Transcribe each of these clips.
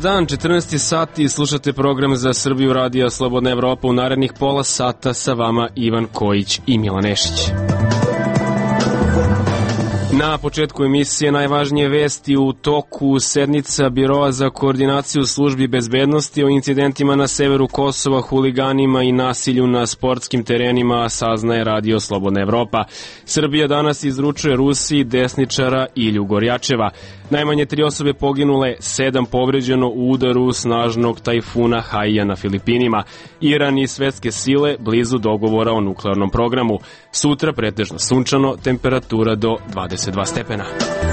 dan, 14. sati i slušate program za Srbiju Radija Slobodna Evropa. U narednih pola sata sa vama Ivan Kojić i Milan Nešić. Na početku emisije najvažnije vesti u toku sednica Biroa za koordinaciju službi bezbednosti o incidentima na severu Kosova, huliganima i nasilju na sportskim terenima, saznaje Radio Slobodna Evropa. Srbija danas izručuje Rusiji desničara Ilju Gorjačeva. Najmanje 3 osobe poginule, 7 povređeno u udaru snažnog tajfuna Haija na Filipinima. Iran i svetske sile blizu dogovora o nuklearnom programu. Sutra pretežno sunčano, temperatura do 22 stepena.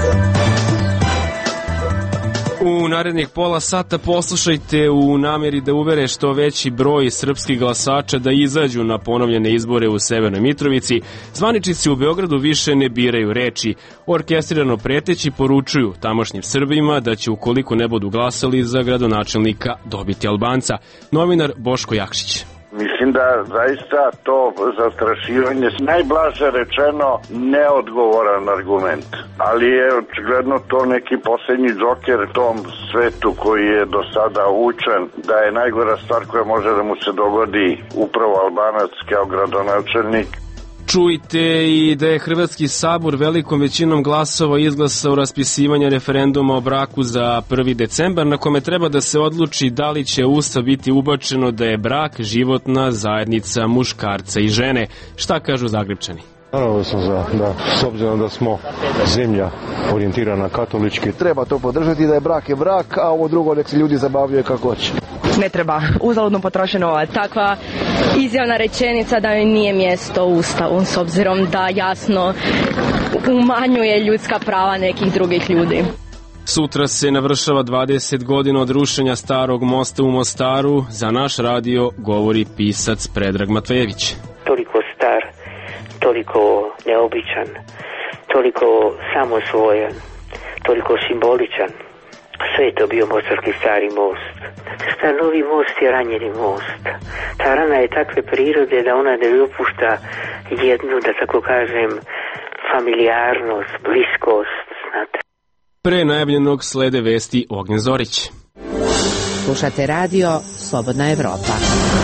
U narednih pola sata poslušajte u nameri da uvere što veći broj srpskih glasača da izađu na ponovljene izbore u Severnoj Mitrovici. Zvaničnici u Beogradu više ne biraju reči. Orkestrirano preteći poručuju tamošnjim Srbima da će, ukoliko ne budu glasali za gradonačelnika, dobiti Albanca. Novinar Boško Jakšić. Mislim da zaista to zastrašivanje najblaže rečeno neodgovoran argument, ali je očigledno to neki posljednji džoker tom svetu koji je do sada učen da je najgora stvar koja može da mu se dogodi upravo Albanac kao gradonačelnik. Čujte i da je Hrvatski sabor velikom većinom glasova izglasao raspisivanje referenduma o braku za 1. decembar, na kome treba da se odluči da li će u Ustav biti ubačeno da je brak životna zajednica muškarca i žene. Šta kažu Zagrebčani? Naravno sam za, da, s obzirom da smo zemlja orijentirana katolički. Treba to podržati, da je brak, a ovo drugo nek se ljudi zabavljaju kako hoće. Ne treba uzaludno potrošen novac. Takva izjavna rečenica da joj nije mjesto u Ustavu, s obzirom da jasno umanjuje ljudska prava nekih drugih ljudi. Sutra se navršava 20 godina od rušenja starog mosta u Mostaru. Za naš radio govori pisac Predrag Matvejević. Toliko star, toliko neobičan, toliko samosvojan, toliko simboličan. Sve je to bio mostarski stari most. Šta novi most je ranjeni most. Ta rana je takve prirode da ona ne dopušta jednu, da tako kažem, familijarnost, bliskost, znate. Pre najavljenog slede vesti Ognjen Zorić. Slušate radio Slobodna Evropa.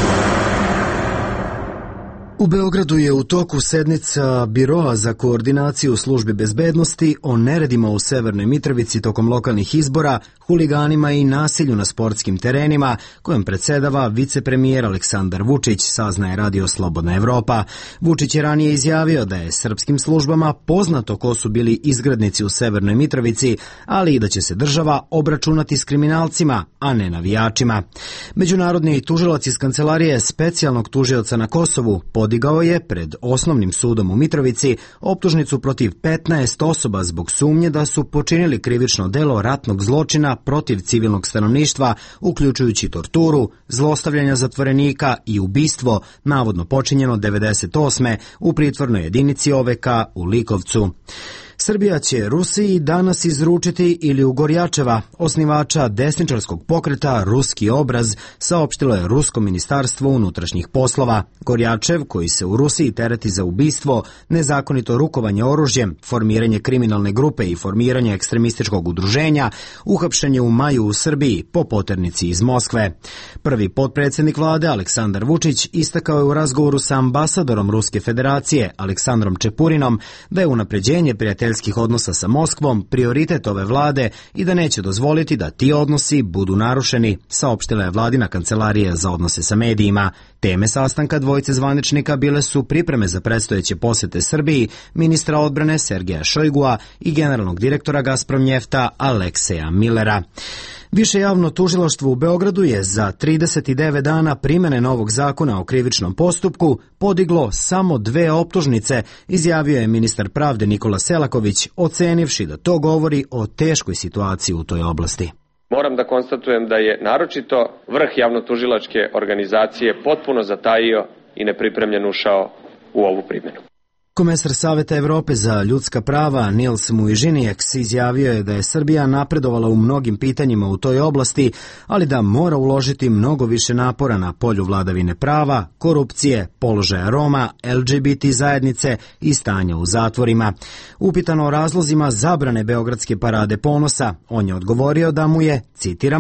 U Beogradu je u toku sednica Biroa za koordinaciju službi bezbednosti o neredima u Severnoj Mitrovici tokom lokalnih izbora, huliganima i nasilju na sportskim terenima, kojem predsedava vicepremijer Aleksandar Vučić, saznaje Radio Slobodna Evropa. Vučić je ranije izjavio da je srpskim službama poznato ko su bili izgrednici u Severnoj Mitrovici, ali i da će se država obračunati s kriminalcima, a ne navijačima. Međunarodni tužilac iz kancelarije specijalnog tužioca na Kosovu podigao je pred Osnovnim sudom u Mitrovici optužnicu protiv 15 osoba zbog sumnje da su počinili krivično delo ratnog zločina protiv civilnog stanovništva, uključujući torturu, zlostavljanja zatvorenika i ubistvo, navodno počinjeno 98. u pritvornoj jedinici OVK u Likovcu. Srbija će Rusiji danas izručiti Ilju Gorjačeva, osnivača desničarskog pokreta Ruski obraz, saopštilo je Rusko ministarstvo unutrašnjih poslova. Gorjačev, koji se u Rusiji tereti za ubistvo, nezakonito rukovanje oružjem, formiranje kriminalne grupe i formiranje ekstremističkog udruženja, uhapšen je u maju u Srbiji po poternici iz Moskve. Prvi potpredsjednik vlade Aleksandar Vučić istakao je u razgovoru sa ambasadorom Ruske federacije Aleksandrom Čepurinom da je unapređenje prijateljskih odnosa sa Moskvom prioritet ove vlade i da neće dozvoliti da ti odnosi budu narušeni, saopštila je vladina kancelarija za odnose sa medijima. Teme sastanka dvojice zvaničnika bile su pripreme za predstojeće posete Srbiji ministra odbrane Sergeja Šojgua i generalnog direktora Gazpromnjefta Alekseja Millera. Više javno tužilaštvo u Beogradu je za 39 dana primene novog zakona o krivičnom postupku podiglo samo 2 optužnice, izjavio je ministar pravde Nikola Selaković, ocenivši da to govori o teškoj situaciji u toj oblasti. Moram da konstatujem da je naročito vrh javnotužilačke organizacije potpuno zatajio i nepripremljen ušao u ovu primjenu. Komesar Saveta Evrope za ljudska prava Nils Muižinijeks izjavio je da je Srbija napredovala u mnogim pitanjima u toj oblasti, ali da mora uložiti mnogo više napora na polju vladavine prava, korupcije, položaja Roma, LGBT zajednice i stanja u zatvorima. Upitano o razlozima zabrane Beogradske parade ponosa, on je odgovorio da mu je, citiramo,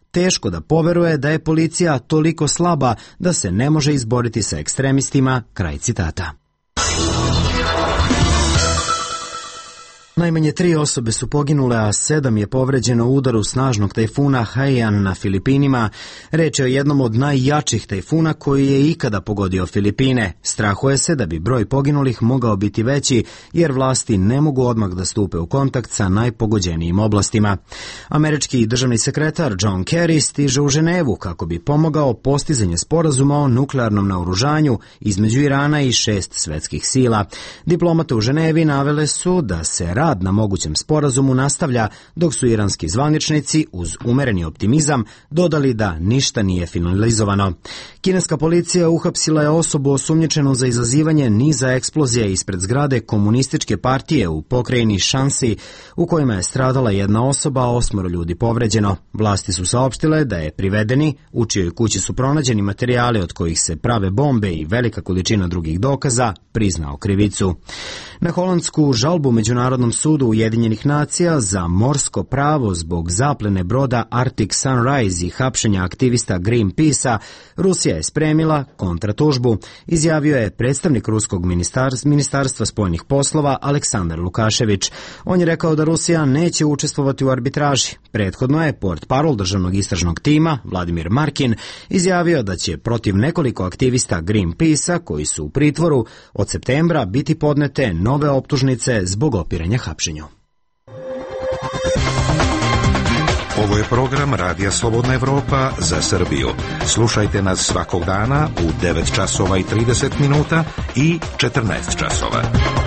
teško da poveruje da je policija toliko slaba da se ne može izboriti sa ekstremistima, kraj citata. Najmanje 3 osobe su poginule, a 7 je povređeno u udaru snažnog tajfuna Haiyan na Filipinima. Reč je o jednom od najjačih tajfuna koji je ikada pogodio Filipine. Strahuje se da bi broj poginulih mogao biti veći, jer vlasti ne mogu odmah da stupe u kontakt sa najpogođenijim oblastima. Američki državni sekretar John Kerry stiže u Ženevu kako bi pomogao postizanje sporazuma o nuklearnom naoružanju između Irana i 6 svetskih sila. Diplomate u Ženevi navele su da se rad na mogućem sporazumu nastavlja, dok su iranski zvaničnici uz umereni optimizam dodali da ništa nije finalizovano. Kineska policija uhapsila je osobu osumnjičenu za izazivanje niza eksplozija ispred zgrade komunističke partije u pokrajini Shanxi, u kojima je stradala jedna osoba, a 8 ljudi povređeno. Vlasti su saopštile da je privedeni, u čijoj kući su pronađeni materijali od kojih se prave bombe i velika količina drugih dokaza, priznao krivicu. Na holandsku žalbu Međunarodnom sudu Ujedinjenih nacija za morsko pravo zbog zaplene broda Arctic Sunrise i hapšenja aktivista Greenpeace-a, Rusija je spremila kontratužbu, izjavio je predstavnik ruskog ministarstva spoljnih poslova Aleksandar Lukašević. On je rekao da Rusija neće učestvovati u arbitraži. Prethodno je portparol državnog istražnog tima, Vladimir Markin, izjavio da će protiv nekoliko aktivista Greenpeace-a koji su u pritvoru od septembra biti podnete nove optužnice zbog opiranja hapšenju. Ovo je program Radija Slobodna Evropa za Srbiju. Slušajte nas svakog dana u 9 časova i 30 minuta i 14 časova.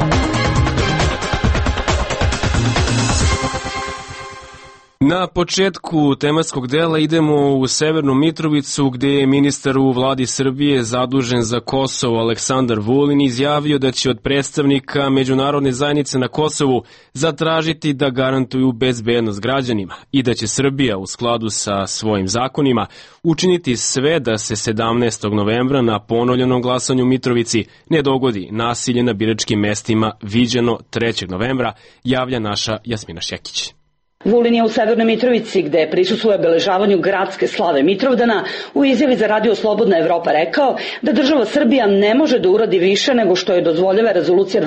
Na početku tematskog dela idemo u Severnu Mitrovicu, gde je ministar u vladi Srbije zadužen za Kosovo Aleksandar Vulin izjavio da će od predstavnika međunarodne zajednice na Kosovu zatražiti da garantuju bezbednost građanima i da će Srbija u skladu sa svojim zakonima učiniti sve da se 17. novembra na ponovljenom glasanju u Mitrovici ne dogodi nasilje na biračkim mestima viđeno 3. novembra, javlja naša Jasmina Šekić. Vulin je u Severnoj Mitrovici, gde prisustvuje obeležavanju gradske slave Mitrovdana, u izjavi za Radio Slobodna Evropa rekao da država Srbija ne može da uradi više nego što je dozvoljava rezolucija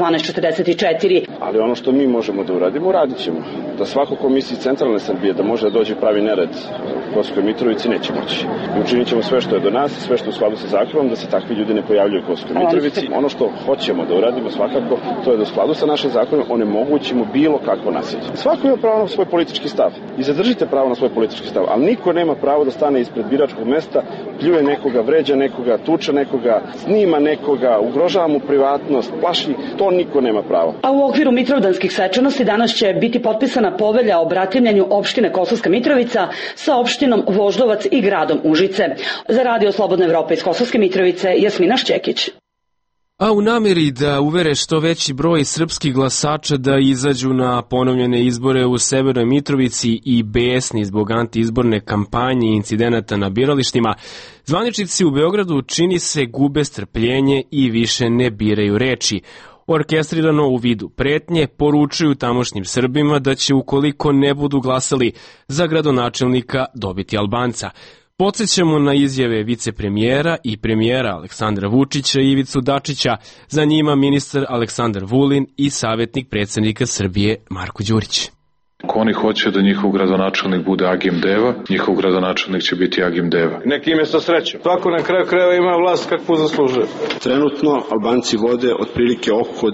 1244. Ali ono što mi možemo da uradimo, uradit ćemo. Da svako ko misli centralne Srbije da može da dođe pravi nered u Kosovskoj Mitrovici, neće moći. I učinit ćemo sve što je do nas, sve što je u skladu sa zakonom, da se takvi ljudi ne pojavljuju u Kosovskoj Mitrovici. Ono što hoćemo da uradimo svakako, to je da u skladu sa našim zakonom onemogućimo bilo kakvo nasilje. Svako ima pravo na svoj politički stav i zadržite pravo na svoj politički stav, ali niko nema pravo da stane ispred biračkog mesta, pljuje nekoga, vređa nekoga, tuče nekoga, snima nekoga, ugrožava mu privatnost, plaši, to niko nema pravo. A u okviru mitrovdanskih svečanosti danas će biti potpisana povelja o bratimljanju opštine Kosovska Mitrovica sa opštinom Voždovac i gradom Užice. Za Radio Slobodna Evropa iz Kosovske Mitrovice, Jasmina Šćekić. A u nameri da uvere što veći broj srpskih glasača da izađu na ponovljene izbore u Severnoj Mitrovici i besni zbog antiizborne kampanje i incidenata na biralištima, zvaničnici u Beogradu čini se gube strpljenje i više ne biraju reči. Orkestrirano u vidu pretnje poručuju tamošnjim Srbima da će ukoliko ne budu glasali za gradonačelnika dobiti Albanca. Podsećamo na izjave vicepremijera i premijera Aleksandra Vučića i Ivicu Dačića, za njima ministar Aleksandar Vulin i savjetnik predsjednika Srbije Marko Đurić. Ako oni hoće da njihov gradonačelnik bude Agim Deva, njihov gradonačelnik će biti Agim Deva. Neki ime sa srećom. Svako na kraju krajeva ima vlast kakvu zaslužuje. Trenutno Albanci vode otprilike oko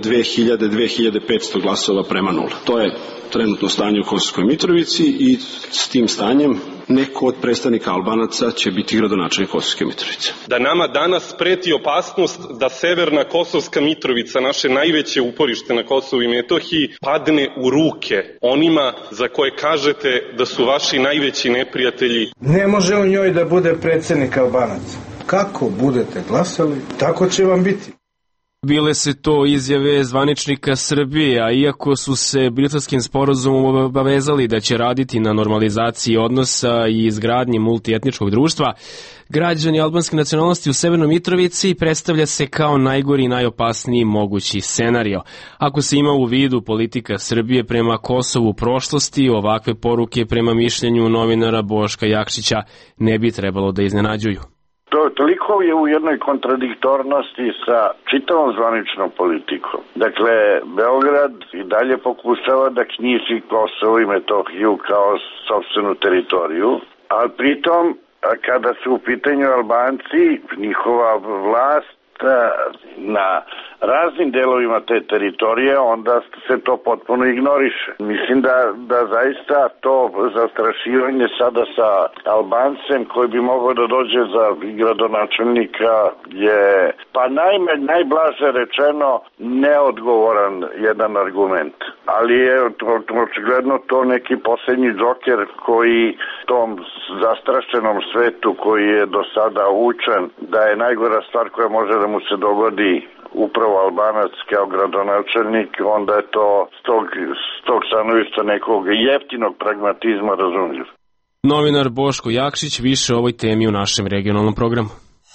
2000-2500 glasova prema 0. To je trenutno stanje u Kosovskoj Mitrovici i s tim stanjem neko od predstavnika Albanaca će biti gradonačelnik Kosovske Mitrovice. Da nama danas preti opasnost da severna Kosovska Mitrovica, naše najveće uporište na Kosovu i Metohiji, padne u ruke onima za koje kažete da su vaši najveći neprijatelji. Ne može u njoj da bude predsednik Albanaca. Kako budete glasali, tako će vam biti. Bile se to izjave zvaničnika Srbije, a iako su se Briselskim sporazumom obavezali da će raditi na normalizaciji odnosa i izgradnji multietničkog društva, građani albanske nacionalnosti u Severnoj Mitrovici predstavlja se kao najgori i najopasniji mogući scenario. Ako se ima u vidu politika Srbije prema Kosovu u prošlosti, ovakve poruke prema mišljenju novinara Boška Jakšića ne bi trebalo da iznenađuju. Toliko je u jednoj kontradiktornosti sa čitavom zvaničnom politikom. Dakle, Beograd i dalje pokušava da knjiži Kosovo i Metohiju kao sopstvenu teritoriju, a pritom, kada su u pitanju Albanci, njihova vlast na raznim delovima te teritorije, onda se to potpuno ignoriše. Mislim da zaista to zastrašivanje sada sa Albancem koji bi mogao da dođe za gradonačelnika je, pa najblaže rečeno, neodgovoran jedan argument. Ali je očigledno to neki poslednji džoker koji tom zastrašenom svetu koji je do sada učen da je najgora stvar koja može da mu se dogodi upravo Albanac kao gradonačelnik, onda je to s tog stanovišta nekog jeftinog pragmatizma razumljiv. Novinar Boško Jakšić, više o ovoj temi u našem regionalnom programu.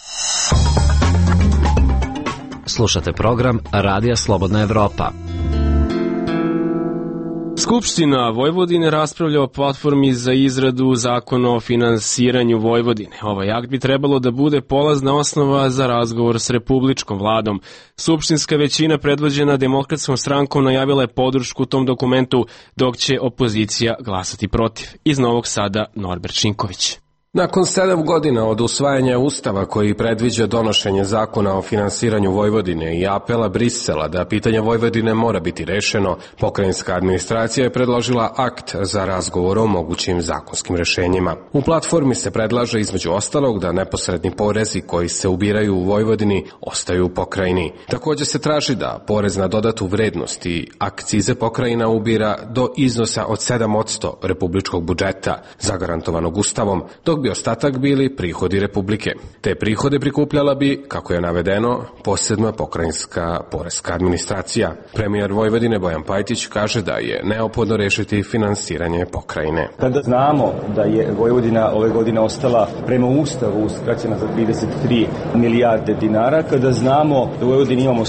Slušate program Radija Slobodna Evropa. Skupština Vojvodine raspravlja o platformi za izradu zakona o finansiranju Vojvodine. Ovaj akt bi trebalo da bude polazna osnova za razgovor s republičkom vladom. Skupštinska većina predvođena Demokratskom strankom najavila je podršku tom dokumentu, dok će opozicija glasati protiv. Iz Novog Sada Norbert Šinković. Nakon 7 godina od usvajanja Ustava koji predviđa donošenje zakona o finansiranju Vojvodine i apela Brisela da pitanje Vojvodine mora biti rešeno, pokrajinska administracija je predložila akt za razgovor o mogućim zakonskim rešenjima. U platformi se predlaže između ostalog da neposredni porezi koji se ubiraju u Vojvodini ostaju u pokrajini. Takođe se traži da porez na dodatu vrednost i akcize pokrajina ubira do iznosa od 7% republičkog budžeta, zagarantovanog Ustavom, dok bi ostatak bili prihodi Republike. Te prihode prikupljala bi, kako je navedeno, posebna pokrajinska poreska administracija. Premijer Vojvodine Bojan Pajtić kaže da je neophodno rešiti finansiranje pokrajine. Kada znamo da je Vojvodina ove godine ostala prema Ustavu uskraćena za 33 milijarde dinara, kada znamo da u Vojvodini imamo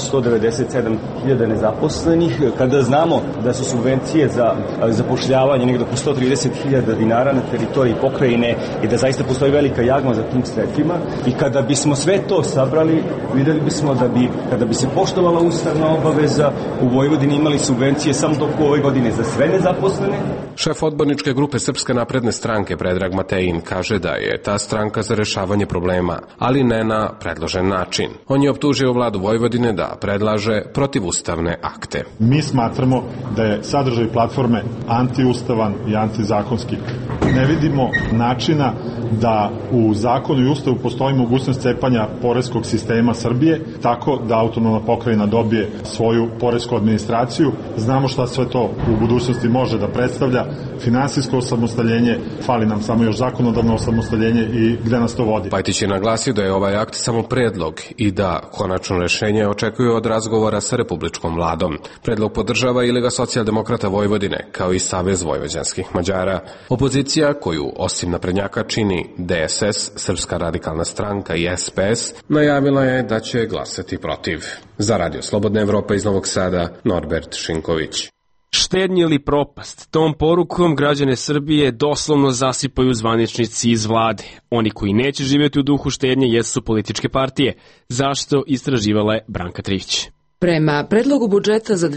197.000 nezaposlenih, kada znamo da su subvencije za zapošljavanje negdje oko 130.000 dinara na teritoriji pokrajine i da zaista postoji velika jagma za tim sredstvima, i kada bismo sve to sabrali, videli bismo da bi, kada bi se poštovala ustavna obaveza, u Vojvodini imali subvencije samo do ove godine za sve nezaposlene. Šef odborničke grupe Srpske napredne stranke Predrag Matejin kaže da je ta stranka za rešavanje problema, ali ne na predložen način. On je optužio vladu Vojvodine da predlaže protivustavne akte. Mi smatramo da je sadržaj platforme antiustavan i antizakonski. Ne vidimo načina da u zakonu i ustavu postoji mogućnost cepanja poreskog sistema Srbije, tako da autonomna pokrajina dobije svoju poresku administraciju. Znamo šta sve to u budućnosti može da predstavlja. Finansijsko osamostaljenje, fali nam samo još zakonodavno osamostaljenje i gde nas to vodi. Pajtić je naglasio da je ovaj akt samo predlog i da konačno rešenje očekuju od razgovora sa republičkom vladom. Predlog podržava i Liga socijaldemokrata Vojvodine, kao i Savez vojvođanskih Mađara. Opozicija, koju osim naprednjaka čini DSS, Srpska radikalna stranka i SPS, najavila je da će glasati protiv. Za Radio Slobodna Evropa iz Novog Sada, Norbert Šinković. Štednje ili propast? Tom porukom građane Srbije doslovno zasipaju zvaničnici iz vlade. Oni koji neće živjeti u duhu štednje jesu političke partije. Zašto? Istraživala je Branka Trivić. Prema predlogu budžeta za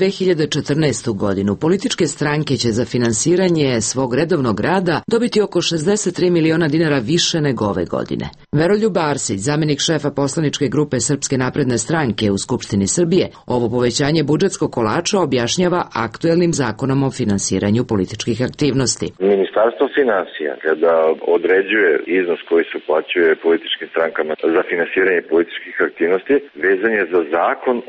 2014. godinu, političke stranke će za finansiranje svog redovnog rada dobiti oko 63 miliona dinara više nego ove godine. Veroljub Arsić, zamenik šefa poslaničke grupe Srpske napredne stranke u Skupštini Srbije, ovo povećanje budžetskog kolača objašnjava aktuelnim zakonom o finansiranju političkih aktivnosti. Ministarstvo finansija, kada određuje iznos koji se uplaćuje političkim strankama za finansiranje političkih aktivnosti, vezan je za zakon o finansiranju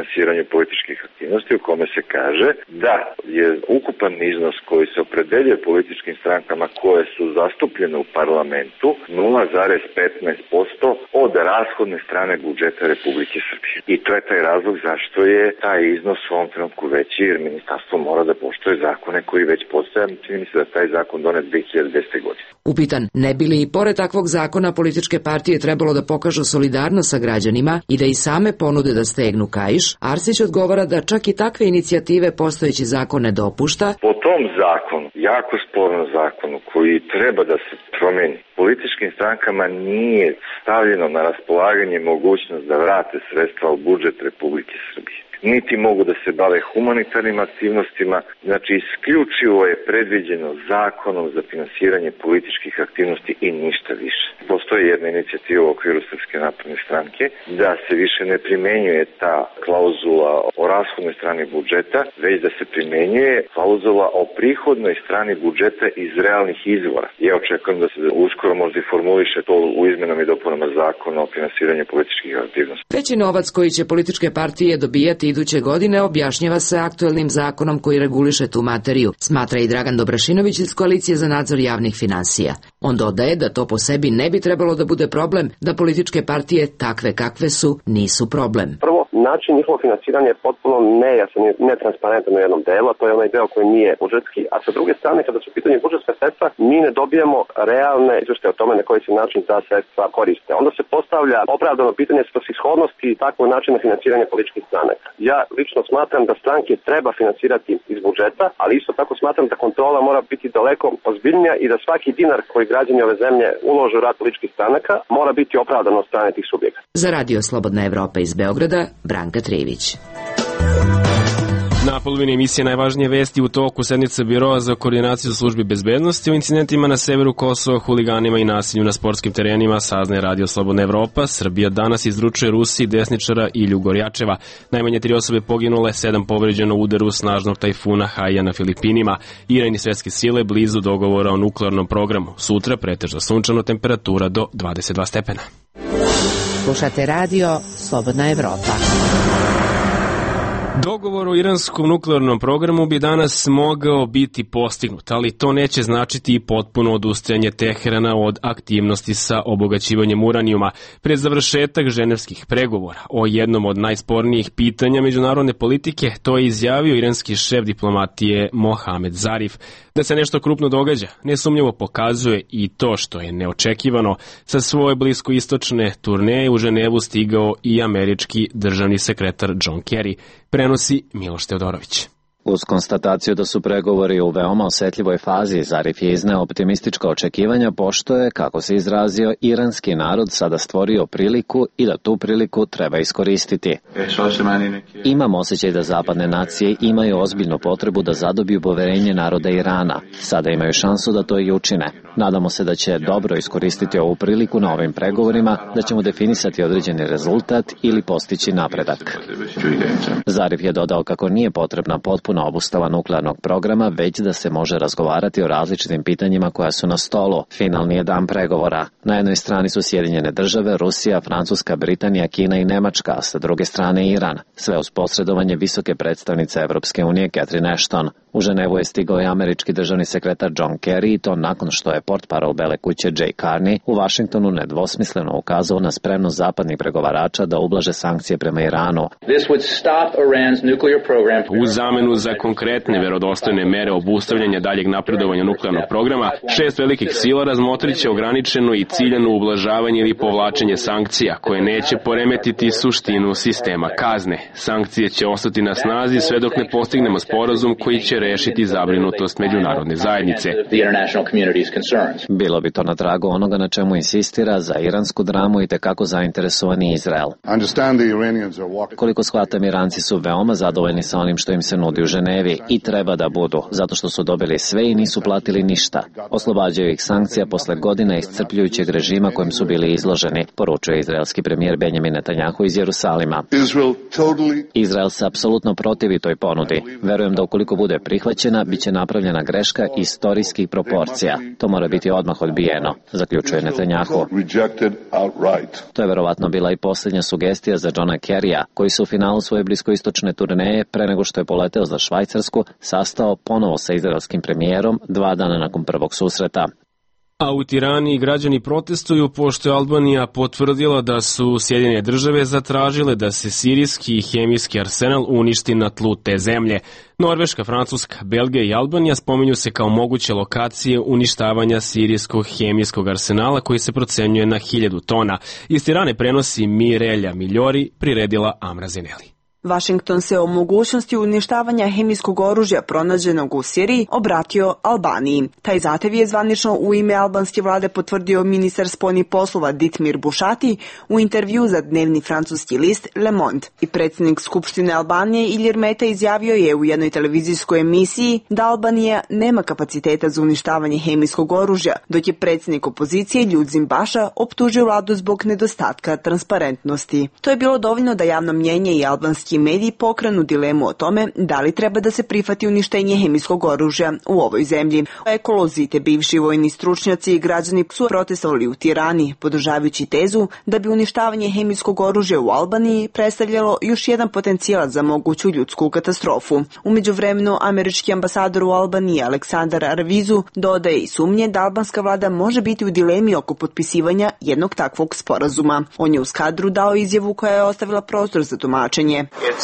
finansiranju političkih aktivnosti u kome se kaže da je ukupan iznos koji se opredeljuje političkim strankama koje su zastupljene u parlamentu 0,15% od rashodne strane budžeta Republike Srbije. I to je taj razlog zašto je taj iznos u ovom trenutku veći, jer ministarstvo mora da poštuje zakone koji već postoje. Čini mi se da taj zakon donet 2010. godine. Upitan, ne bi li i pored takvog zakona političke partije trebalo da pokažu solidarnost sa građanima i da i same ponude da stegnu kaiš, Arsić odgovara da čak i takve inicijative postojeći zakon ne dopušta. Po tom zakonu, jako spornom zakonu koji treba da se promeni, političkim strankama nije stavljeno na raspolaganje mogućnost da vrate sredstva u budžet Republike Srbije. Niti mogu da se bave humanitarnim aktivnostima, znači isključivo je predviđeno zakonom za finansiranje političkih aktivnosti i ništa više. Postoji jedna inicijativa u okviru Srpske napredne stranke da se više ne primenjuje ta klauzula o rashodnoj strani budžeta, već da se primenjuje klauzula o prihodnoj strani budžeta iz realnih izvora. Ja očekujem da se uskoro možda i formuliše to u izmenama i dopunama zakona o finansiranju političkih aktivnosti. Veći novac koji će političke partije dobijati iduće godine objašnjava se aktuelnim zakonom koji reguliše tu materiju, smatra i Dragan Dobrašinović iz Koalicije za nadzor javnih finansija. On dodaje da to po sebi ne bi trebalo da bude problem, da političke partije takve kakve su nisu problem. Prvo, način njihovo finansiranje je potpuno nejasan i netransparentan u jednom delu, a to je onaj deo koji nije budžetski, a sa druge strane, kada su u pitanju budžetska sredstva, mi ne dobijamo realne izveštaje o tome na koji se način ta sredstva koriste. Onda se postavlja opravdano pitanje svrsishodnosti takvog načina finansiranja političkih stranaka. Ja lično smatram da stranke treba finansirati iz budžeta, ali isto tako smatram da kontrola mora biti daleko ozbiljnija i da svaki dinar koji građani ove zemlje ulože u rad političkih stranaka mora biti opravdan od strane tih subjekata. Za Radio Slobodna Evropa iz Beograda, Branka Trivić. Na polovini emisije najvažnije vesti u toku sednice Biroa za koordinaciju službi bezbednosti o incidentima na severu Kosova, huliganima i nasilju na sportskim terenima, saznaje Radio Slobodna Evropa. Srbija danas izručuje Rusiji desničara Ilju Gorjačeva. Najmanje 3 osobe poginule, 7 povređeno u udaru snažnog tajfuna Haija na Filipinima. Iran i svetske sile blizu dogovora o nuklearnom programu. Sutra pretežno sunčano, temperatura do 22 stepena. Slušate Radio Slobodna Evropa. Dogovor o iranskom nuklearnom programu bi danas mogao biti postignut, ali to neće značiti i potpuno odustajanje Teherana od aktivnosti sa obogaćivanjem uranijuma pred završetak ženevskih pregovora. O jednom od najspornijih pitanja međunarodne politike to je izjavio iranski šef diplomatije Mohamed Zarif. Da se nešto krupno događa, nesumnjivo pokazuje i to što je neočekivano. Sa svoje bliskoistočne turneje u Ženevu stigao i američki državni sekretar John Kerry, prenosi Miloš Teodorović. Uz konstataciju da su pregovori u veoma osetljivoj fazi, Zarif je izneo optimistička očekivanja pošto je, kako se izrazio, iranski narod sada stvorio priliku i da tu priliku treba iskoristiti. Imam osjećaj da zapadne nacije imaju ozbiljnu potrebu da zadobiju poverenje naroda Irana. Sada imaju šansu da to i učine. Nadamo se da će dobro iskoristiti ovu priliku na ovim pregovorima, da ćemo definisati određeni rezultat ili postići napredak. Zarif je dodao kako nije potrebna potpuna obustava nuklearnog programa, već da se može razgovarati o različitim pitanjima koja su na stolu. Finalni je dan pregovora. Na jednoj strani su Sjedinjene države, Rusija, Francuska, Britanija, Kina i Nemačka, a sa druge strane Iran. Sve uz posredovanje visoke predstavnice Evropske unije Catherine Ashton. U Ženevu je stigao i američki državni sekretar John Kerry i to nakon što je portparol Bele kuće Jay Carney u Vašingtonu nedvosmisleno ukazao na spremnost zapadnih pregovarača da ublaže sankcije prema Iranu. U zamenu za konkretne verodostojne mere obustavljanja daljeg napredovanja nuklearnog programa, 6 velikih sila razmotrit će ograničeno i ciljano ublažavanje ili povlačenje sankcija, koje neće poremetiti suštinu sistema kazne. Sankcije će ostati na snazi sve dok ne postignemo sporazum koji će rešiti zabrinutost međunarodne zajednice. Bilo bi to na tragu onoga na čemu insistira za iransku dramu i tekako zainteresovani Izrael. Koliko shvatam, Iranci su veoma zadovoljni sa onim što im se nudi u Ženevi. Ženevi i treba da budu, zato što su dobili sve i nisu platili ništa. Oslobađaju ih sankcija posle godina iscrpljujućeg režima kojem su bili izloženi, poručuje izraelski premijer Benjamin Netanjahu iz Jerusalima. Izrael se apsolutno protivi toj ponudi. Verujem da ukoliko bude prihvaćena, bit će napravljena greška istorijskih proporcija. To mora biti odmah odbijeno, zaključuje Netanjahu. To je verovatno bila i posljednja sugestija za Johna Kerrya, koji se u finalu svoje bliskoistočne turneje, pre nego što je poleteo za Švajcarsku, sastao ponovo sa izraelskim premijerom 2 dana nakon prvog susreta. A u Tirani građani protestuju pošto je Albanija potvrdila da su Sjedinjene države zatražile da se sirijski i hemijski arsenal uništi na tlu te zemlje. Norveška, Francuska, Belgija i Albanija spominju se kao moguće lokacije uništavanja sirijskog hemijskog arsenala koji se procenjuje na 1000 tona. Iz Tirane prenosi Mirelja Miljori, priredila Amra Zeneli. Washington se o mogućnosti uništavanja hemijskog oružja pronađenog u Siriji obratio Albaniji. Taj zahtev je zvanično u ime albanske vlade potvrdio ministar spoljnih poslova Ditmir Bušati u intervju za dnevni francuski list Le Monde. I predsjednik Skupštine Albanije Ilir Meta izjavio je u jednoj televizijskoj emisiji da Albanija nema kapaciteta za uništavanje hemijskog oružja, dok je predsjednik opozicije Ljudzim Baša optužio vladu zbog nedostatka transparentnosti. To je bilo dovoljno da javno mnjenje i albanski mediji pokrenu dilemu o tome da li treba da se prihvati uništenje hemijskog oružja u ovoj zemlji. Ekolozi te bivši vojni stručnjaci i građani su protestovali u Tirani, podržavajući tezu da bi uništavanje hemijskog oružja u Albaniji predstavljalo još jedan potencijal za moguću ljudsku katastrofu. U međuvremenu, američki ambasador u Albaniji Aleksandar Arvizu dodaje i sumnje da albanska vlada može biti u dilemi oko potpisivanja jednog takvog sporazuma. On je uz kadru dao izjavu koja je ostavila prostor za tumačenje.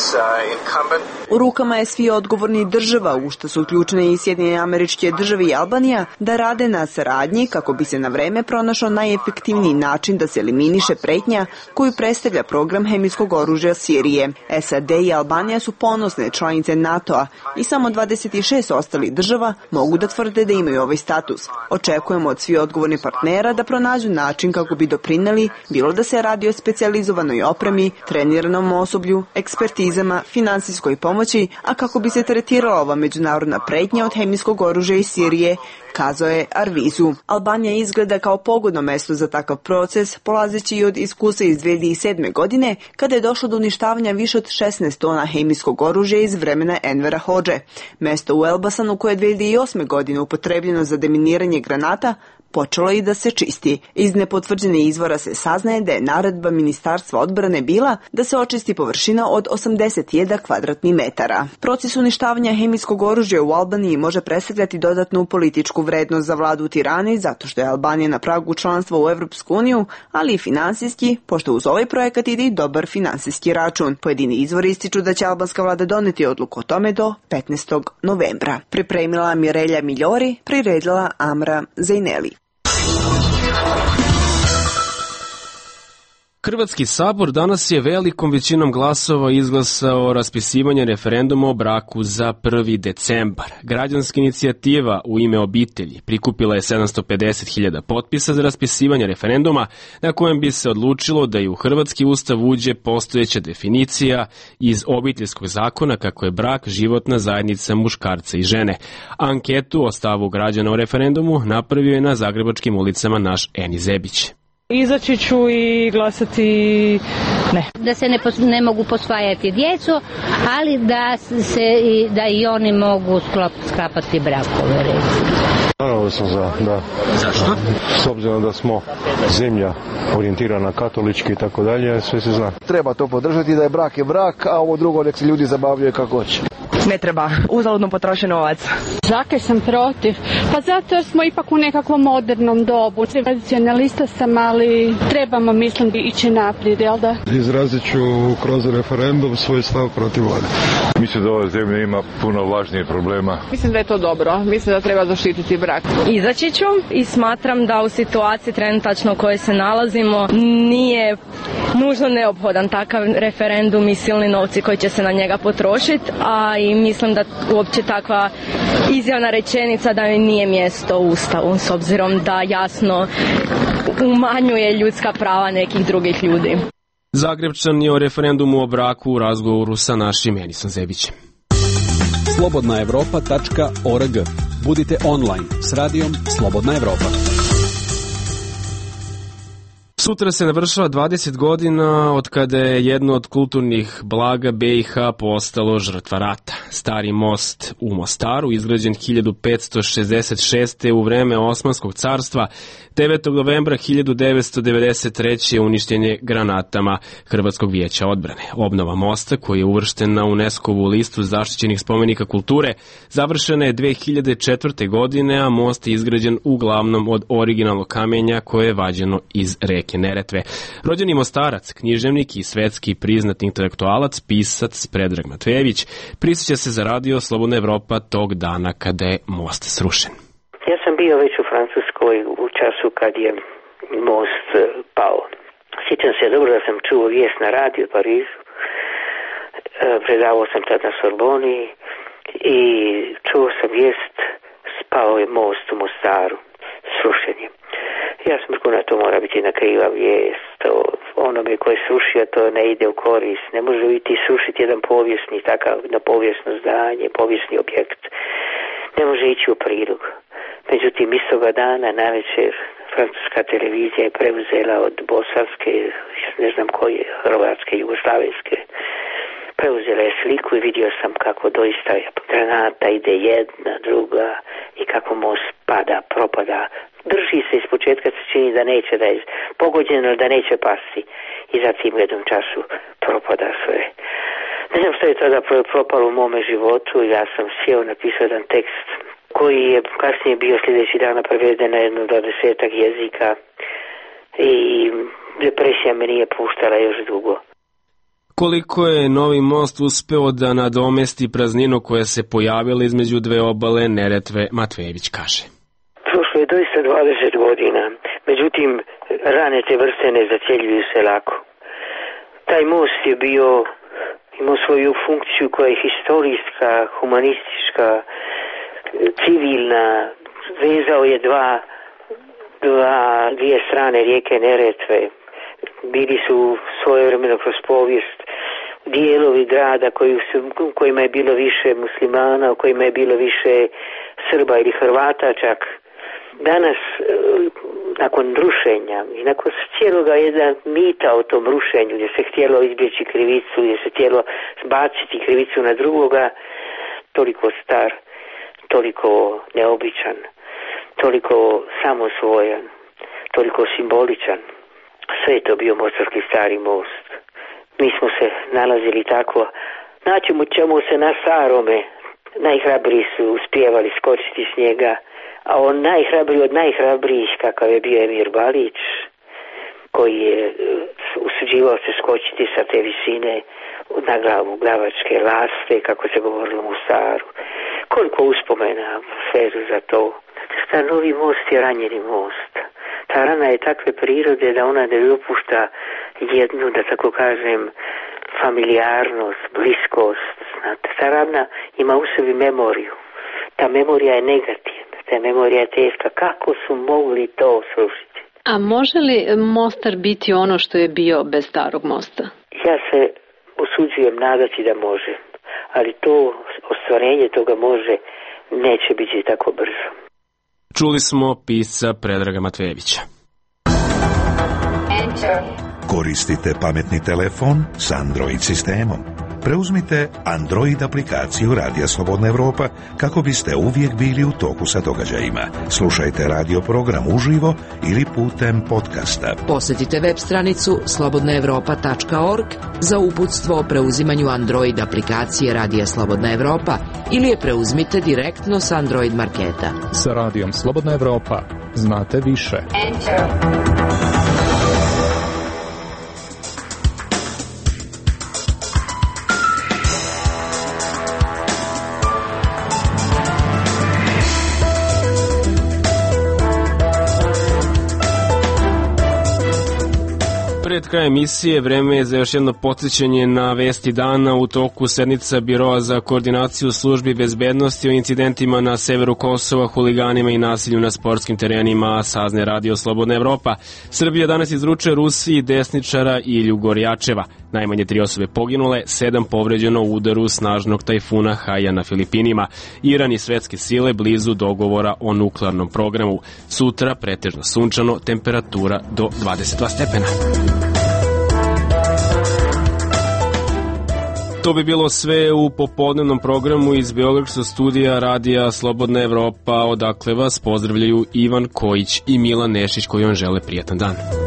U rukama je svi odgovorni država, u što su uključene i Sjedinjene Američke Države i Albanija, da rade na saradnji kako bi se na vreme pronašao najefektivniji način da se eliminiše pretnja koju predstavlja program hemijskog oružja Sirije. SAD i Albanija su ponosne članice NATO-a i samo 26 ostalih država mogu da tvrde da imaju ovaj status. Očekujemo od svih odgovornih partnera da pronađu način kako bi doprineli, bilo da se radi o specijalizovanoj opremi, treniranom osoblju, ekspertizama, finansijskoj pomoći, a kako bi se tretirala ova međunarodna pretnja od hemijskog oružja iz Sirije, kazao je Arvizu. Albanija izgleda kao pogodno mesto za takav proces, polazeći i od iskustva iz 2007. godine, kada je došlo do uništavanja više od 16 tona hemijskog oružja iz vremena Envera Hodže. Mesto u Elbasanu, koje je 2008. godine upotrebljeno za deminiranje granata, počelo i da se čisti. Iz nepotvrđenih izvora se saznaje da je naredba Ministarstva odbrane bila da se očisti površina od 81 kvadratnih metara. Proces uništavanja hemijskog oružja u Albaniji može predstavljati dodatnu političku vrednost za vladu u Tirani, zato što je Albanija na pragu članstva u Evropsku uniju, ali i finansijski, pošto uz ovaj projekat ide i dobar finansijski račun. Pojedini izvori ističu da će albanska vlada doneti odluku o tome do 15. novembra. Pripremila Mirelja Miljori, priredila Amra Zeneli. Hrvatski sabor danas je velikom većinom glasova izglasao raspisivanje referenduma o braku za 1. decembar. Građanska inicijativa U ime obitelji prikupila je 750.000 potpisa za raspisivanje referenduma na kojem bi se odlučilo da i u Hrvatski ustav uđe postojeća definicija iz obiteljskog zakona kako je brak životna zajednica muškarca i žene. Anketu o stavu građana o referendumu napravio je na zagrebačkim ulicama naš Eni Zebić. Izaći ću i glasati ne. Da se ne mogu posvajati djecu, ali da i oni mogu sklapati brakove, recimo. Naravno sam za, da. Zašto? S obzirom da smo zemlja orijentirana katolički i tako dalje, sve se zna. Treba to podržati, da je brak, a ovo drugo nek se ljudi zabavljaju kako hoće. Ne treba, uzaludno potroši novac. Zakaj sam protiv? Pa zato jer smo ipak u nekakvom modernom dobu. Tradicionalista sam, ali trebamo, mislim, ići naprijed, jel da? Izrazit ću kroz referendum svoj stav protiv vlade. Mislim da ova zemlja ima puno važnijih problema. Mislim da je to dobro. Mislim da treba zaštititi brak. Izaći ću i smatram da u situaciji trenutačno u kojoj se nalazimo nije nužno neophodan takav referendum i silni novci koji će se na njega potrošiti, a i mislim da uopće takva izjavna rečenica da joj nije mjesto u Ustavu, s obzirom da jasno umanjuje ljudska prava nekih drugih ljudi. Zagrebčan je o referendumu o braku u razgovoru sa našim Enisom Zebićem. slobodnaevropa.org. Budite online s radijom Slobodna Evropa. Sutra se navršava 20 godina od kada je jedno od kulturnih blaga BiH postalo žrtva rata. Stari most u Mostaru, izgrađen 1566. u vreme Osmanskog carstva, 9. novembra 1993. uništen je granatama Hrvatskog vijeća odbrane. Obnova mosta, koji je uvršten na UNESCO-vu listu zaštićenih spomenika kulture, završena je 2004. godine, a most je izgrađen uglavnom od originalnog kamenja koje je vađeno iz reke Neretve. Rođeni Mostarac, književnik i svetski priznat intelektualac, pisac Predrag Matvejević, prisjeća se za radio Slobodna Evropa tog dana kada je most srušen. Ja sam bio već u Francuskoj u času kad je most pao. Sjećam se dobro da sam čuo vijest na radiju u Parizu. Predavao sam tad na Sorboni i čuo sam vijest, spao je most u Mostaru, srušen je. Ja sam rekao, na to mora biti jedna kriva vijest. Onome koji je srušio, to ne ide u korist. Ne može biti srušiti jedan povijesni, takav na povijesno zdanje, povijesni objekt. Ne može ići u prilog. Međutim, istoga dana navečer francuska televizija je preuzela od bosanske, ne znam koje, hrvatske, jugoslavenske, preuzela je sliku i vidio sam kako doista granata ide jedna, druga i kako most pada, propada. Drži se iz početka, se čini da neće, da je pogođeno, da neće pasti i zatim u jednom času propada sve. Ne znam što je tada propalo u mome životu, ja sam sjeo, napisao jedan tekst koji je kasnije bio sljedeći dana preveden na jedno 20 jezika i depresija me nije puštala još dugo. Koliko je novi most uspeo da nadomesti prazninu koja se pojavila između dve obale Neretve, Matvejević kaže. Prošlo je doista 20 godina, međutim rane te vrste ne zacjeljuju se lako. Taj most je imao svoju funkciju koja je historijska, humanistička, civilna, vezao je dvije strane rijeke Neretve. Bili su svojevremeno kroz povijest dijelovi grada u kojima je bilo više muslimana, u kojima je bilo više Srba ili Hrvata čak. Danas, nakon rušenja i nakon cijeloga jedna mita o tom rušenju, gdje se htjelo izbjeći krivicu, gdje se htjelo zbaciti krivicu na drugoga, toliko star, toliko neobičan, toliko samosvojan, toliko simboličan. Sve je to bio mostarski stari most. Mi smo se nalazili tako, naćemo ćemo se na starome. Najhrabriji su uspijevali skočiti s njega, a on najhrabriji od najhrabrijih, kakav je bio Emir Balić, koji je usuđivao se skočiti sa te visine na glavu glavačke laste, kako se govorilo u Mostaru. Koliko uspomena svezu za to. Ta novi most je ranjeni most. Ta rana je takve prirode da ona ne dopušta jednu, da tako kažem, familijarnost, bliskost. Znate, ta rana ima u sebi memoriju. Ta memorija je negativna, ta memorija je teška. Kako su mogli to srušiti? A može li Mostar biti ono što je bio bez starog mosta? Ja se usuđujem nadati da može, ali to ostvarenje toga može neće biti tako brzo. Čuli smo pisca Predraga Matvejevića. Koristite pametni telefon s Android sistemom. Preuzmite Android aplikaciju Radija Slobodna Evropa kako biste uvijek bili u toku sa događajima. Slušajte radio program uživo ili putem podcasta. Posjetite web stranicu slobodnaevropa.org za uputstvo o preuzimanju Android aplikacije Radija Slobodna Evropa ili je preuzmite direktno s Android marketa. Sa Radijom Slobodna Evropa znate više. Pred krajem emisije vreme je za još jedno podsjećanje na vesti dana. U toku sednica Biroa za koordinaciju službi bezbednosti o incidentima na severu Kosova, huliganima i nasilju na sportskim terenima, sazne Radio Slobodna Evropa. Srbija danas izručuje Rusiji desničara Ilju Gorjačeva. Najmanje 3 osobe poginule, 7 povređeno u udaru snažnog tajfuna Haja na Filipinima. Iran i svetske sile blizu dogovora o nuklearnom programu. Sutra pretežno sunčano, temperatura do 22 stepena. To bi bilo sve u popodnevnom programu iz Beogradskog studija Radija Slobodna Evropa, odakle vas pozdravljaju Ivan Kojić i Milan Nešić koji vam žele prijatan dan.